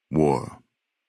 War.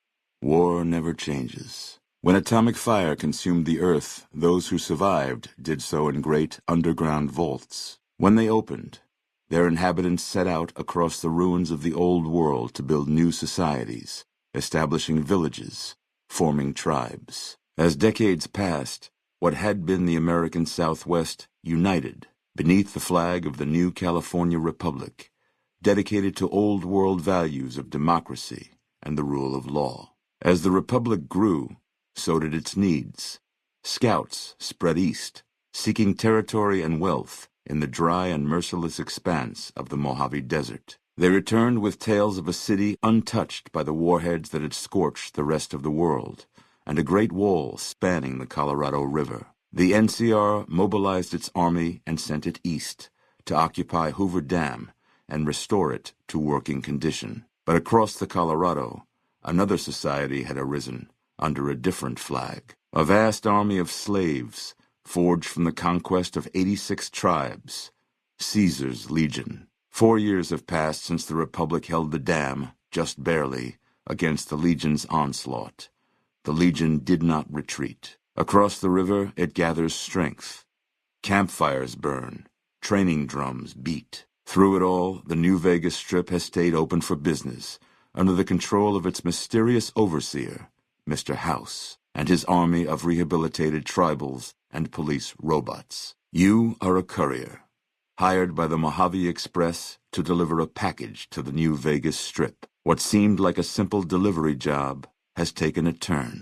War never changes. When atomic fire consumed the earth, those who survived did so in great underground vaults. When they opened, their inhabitants set out across the ruins of the old world to build new societies, establishing villages, forming tribes. As decades passed, what had been the American Southwest united beneath the flag of the new California Republic, dedicated to old world values of democracy and the rule of law. As the Republic grew, so did its needs. Scouts spread east, seeking territory and wealth in the dry and merciless expanse of the Mojave Desert. They returned with tales of a city untouched by the warheads that had scorched the rest of the world, and a great wall spanning the Colorado River. The NCR mobilized its army and sent it east to occupy Hoover Dam and restore it to working condition. But across the Colorado, another society had arisen under a different flag. A vast army of slaves, forged from the conquest of 86 tribes, Caesar's Legion. 4 years have passed since the Republic held the dam, just barely, against the Legion's onslaught. The Legion did not retreat. Across the river, it gathers strength. Campfires burn, training drums beat. Through it all, the New Vegas Strip has stayed open for business, under the control of its mysterious overseer, Mr. House, and his army of rehabilitated tribals and police robots. You are a courier, hired by the Mojave Express to deliver a package to the New Vegas Strip. What seemed like a simple delivery job has taken a turn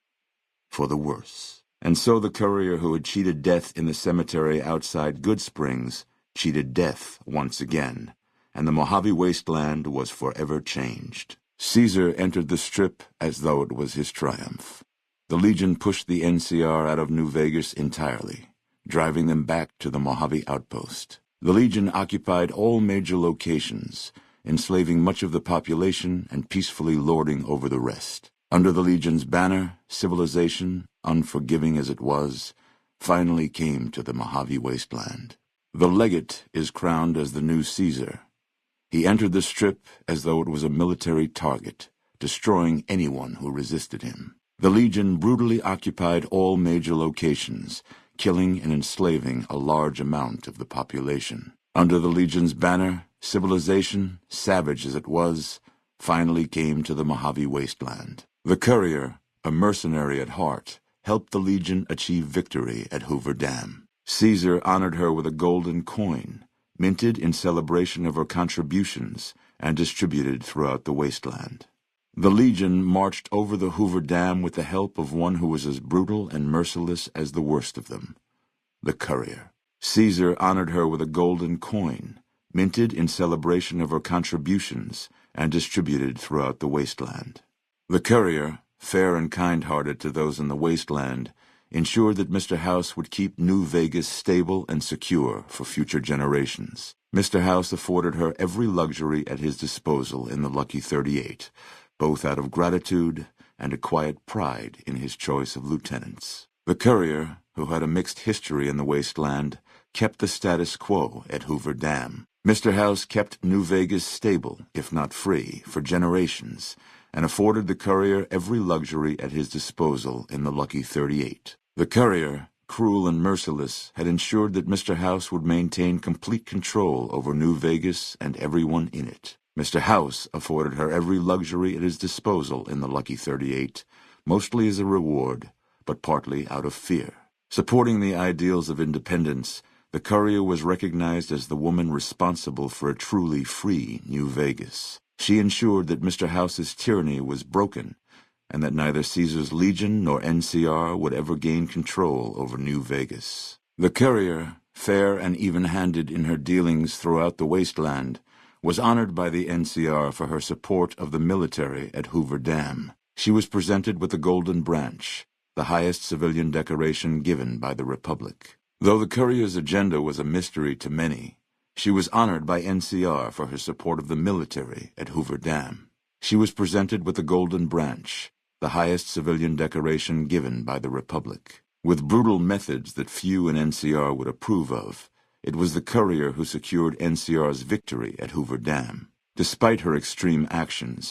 for the worse. And so the courier who had cheated death in the cemetery outside Goodsprings cheated death once again, and the Mojave wasteland was forever changed. Caesar entered the Strip as though it was his triumph. The Legion pushed the NCR out of New Vegas entirely, driving them back to the Mojave outpost. The Legion occupied all major locations, enslaving much of the population and peacefully lording over the rest. Under the Legion's banner, civilization, unforgiving as it was, finally came to the Mojave wasteland. The legate is crowned as the new Caesar. He entered the Strip as though it was a military target, destroying anyone who resisted him. The Legion brutally occupied all major locations, killing and enslaving a large amount of the population. Under the Legion's banner, civilization, savage as it was, finally came to the Mojave wasteland. The courier, a mercenary at heart, helped the Legion achieve victory at Hoover Dam. Caesar honored her with a golden coin, minted in celebration of her contributions and distributed throughout the wasteland. The Legion marched over the Hoover Dam with the help of one who was as brutal and merciless as the worst of them, the courier. Caesar honored her with a golden coin, minted in celebration of her contributions and distributed throughout the wasteland. The courier, fair and kind-hearted to those in the wasteland, ensured that Mr. House would keep New Vegas stable and secure for future generations. Mr. House afforded her every luxury at his disposal in the Lucky 38, both out of gratitude and a quiet pride in his choice of lieutenants. The courier, who had a mixed history in the wasteland, kept the status quo at Hoover Dam. Mr. House kept New Vegas stable, if not free, for generations, and afforded the courier every luxury at his disposal in the Lucky 38. The courier, cruel and merciless, had ensured that Mr. House would maintain complete control over New Vegas and everyone in it. Mr. House afforded her every luxury at his disposal in the Lucky 38, mostly as a reward, but partly out of fear. Supporting the ideals of independence, the courier was recognized as the woman responsible for a truly free New Vegas. She ensured that Mr. House's tyranny was broken, and that neither Caesar's Legion nor NCR would ever gain control over New Vegas. The courier, fair and even-handed in her dealings throughout the wasteland, was honored by the NCR for her support of the military at Hoover Dam. She was presented with the Golden Branch, the highest civilian decoration given by the Republic. Though the courier's agenda was a mystery to many, she was honored by NCR for her support of the military at Hoover Dam. She was presented with the Golden Branch, the highest civilian decoration given by the Republic. With brutal methods that few in NCR would approve of, it was the courier who secured NCR's victory at Hoover Dam. Despite her extreme actions,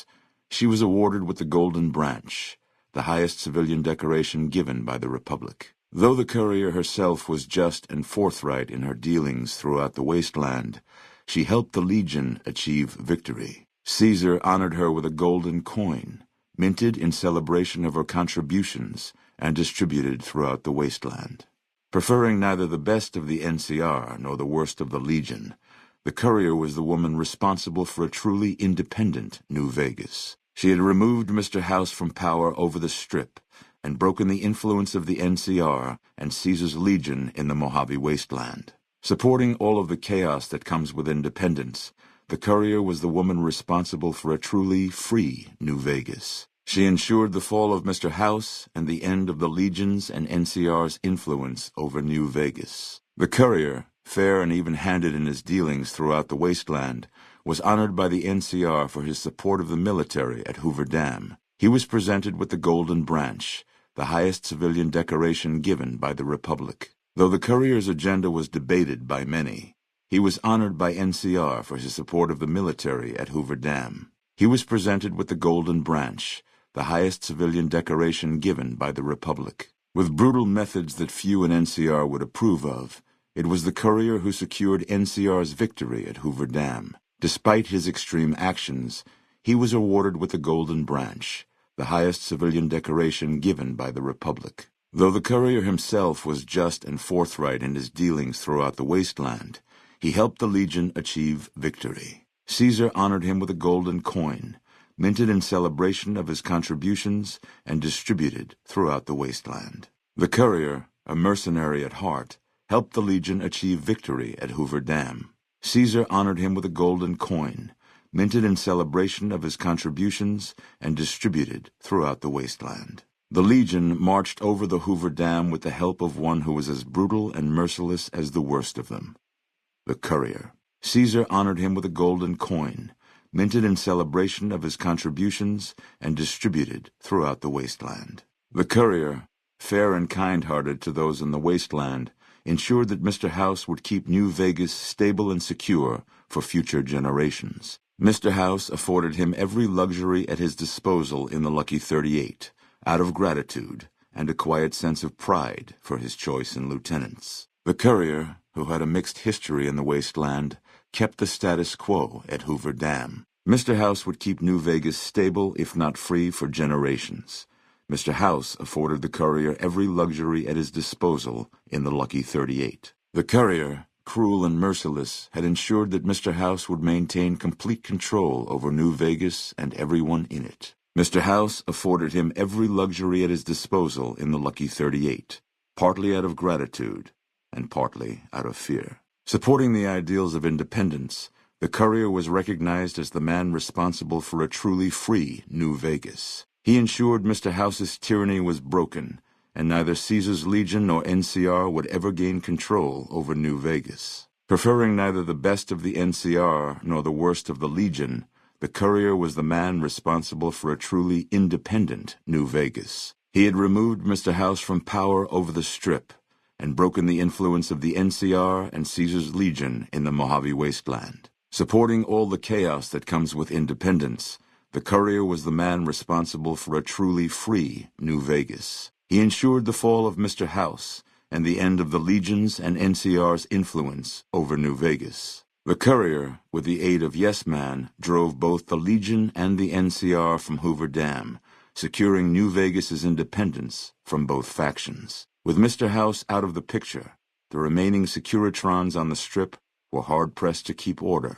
She was awarded with the Golden Branch, the highest civilian decoration given by the Republic. Though the courier herself was just and forthright in her dealings throughout the wasteland, she helped the Legion achieve victory. Caesar honored her with a golden coin, minted in celebration of her contributions and distributed throughout the wasteland. Preferring neither the best of the NCR nor the worst of the Legion, the courier was the woman responsible for a truly independent New Vegas. She had removed Mr. House from power over the Strip and broken the influence of the NCR and Caesar's Legion in the Mojave Wasteland. Supporting all of the chaos that comes with independence, the courier was the woman responsible for a truly free New Vegas. She ensured the fall of Mr. House and the end of the Legion's and NCR's influence over New Vegas. The courier, fair and even-handed in his dealings throughout the wasteland, was honored by the NCR for his support of the military at Hoover Dam. He was presented with the Golden Branch, the highest civilian decoration given by the Republic. Though the courier's agenda was debated by many, he was honored by NCR for his support of the military at Hoover Dam. He was presented with the Golden Branch, the highest civilian decoration given by the Republic. With brutal methods that few in NCR would approve of, it was the courier who secured NCR's victory at Hoover Dam. Despite his extreme actions, he was awarded with the Golden Branch, the highest civilian decoration given by the Republic. Though the courier himself was just and forthright in his dealings throughout the wasteland, he helped the Legion achieve victory. Caesar honored him with a golden coin, minted in celebration of his contributions and distributed throughout the wasteland. The courier, a mercenary at heart, helped the Legion achieve victory at Hoover Dam. Caesar honored him with a golden coin, minted in celebration of his contributions and distributed throughout the wasteland. The Legion marched over the Hoover Dam with the help of one who was as brutal and merciless as the worst of them, the courier. Caesar honored him with a golden coin, minted in celebration of his contributions and distributed throughout the wasteland. The courier, fair and kind-hearted to those in the wasteland, ensured that Mr. House would keep New Vegas stable and secure for future generations. Mr. House afforded him every luxury at his disposal in the Lucky 38, out of gratitude and a quiet sense of pride for his choice in lieutenants. The courier, who had a mixed history in the wasteland, kept the status quo at Hoover Dam. Mr. House would keep New Vegas stable, if not free, for generations. Mr. House afforded the courier every luxury at his disposal in the Lucky 38. The courier, cruel and merciless, had ensured that Mr. House would maintain complete control over New Vegas and everyone in it. Mr. House afforded him every luxury at his disposal in the Lucky 38, partly out of gratitude and partly out of fear. Supporting the ideals of independence, the courier was recognized as the man responsible for a truly free New Vegas. He ensured Mr. House's tyranny was broken, and neither Caesar's Legion nor NCR would ever gain control over New Vegas. Preferring neither the best of the NCR nor the worst of the Legion, the courier was the man responsible for a truly independent New Vegas. He had removed Mr. House from power over the Strip and broken the influence of the NCR and Caesar's Legion in the Mojave Wasteland. Supporting all the chaos that comes with independence, the courier was the man responsible for a truly free New Vegas. He ensured the fall of Mr. House and the end of the Legion's and NCR's influence over New Vegas. The courier, with the aid of Yes Man, drove both the Legion and the NCR from Hoover Dam, securing New Vegas's independence from both factions. With Mr. House out of the picture, the remaining Securitrons on the Strip were hard-pressed to keep order.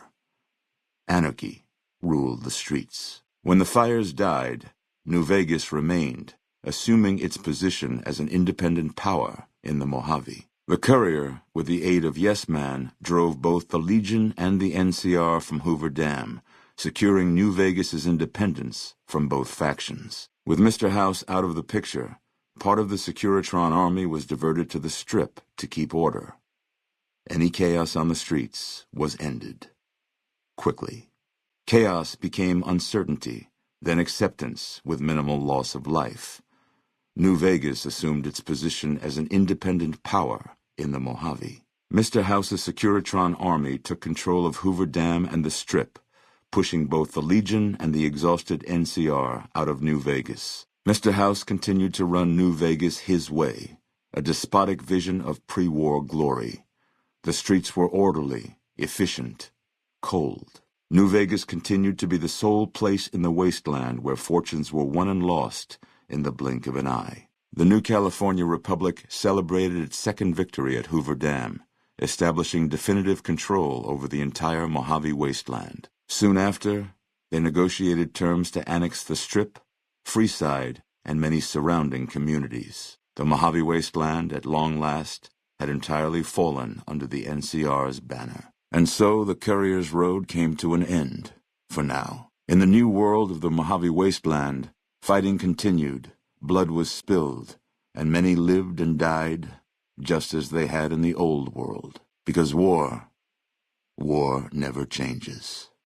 Anarchy ruled the streets. When the fires died, New Vegas remained, assuming its position as an independent power in the Mojave. The courier, with the aid of Yes Man, drove both the Legion and the NCR from Hoover Dam, securing New Vegas's independence from both factions. With Mr. House out of the picture, part of the Securitron army was diverted to the Strip to keep order. Any chaos on the streets was ended. Quickly. Chaos became uncertainty, then acceptance with minimal loss of life. New Vegas assumed its position as an independent power in the Mojave. Mr. House's Securitron army took control of Hoover Dam and the Strip, pushing both the Legion and the exhausted NCR out of New Vegas. Mr. House continued to run New Vegas his way, a despotic vision of pre-war glory. The streets were orderly, efficient, cold. New Vegas continued to be the sole place in the wasteland where fortunes were won and lost in the blink of an eye. The new California Republic celebrated its second victory at Hoover Dam, establishing definitive control over the entire Mojave wasteland. Soon after, they negotiated terms to annex the Strip, Freeside, and many surrounding communities. The Mojave wasteland, at long last, had entirely fallen under the NCR's banner. And so the Courier's Road came to an end, for now. In the new world of the Mojave wasteland, fighting continued, blood was spilled, and many lived and died just as they had in the old world. Because war never changes.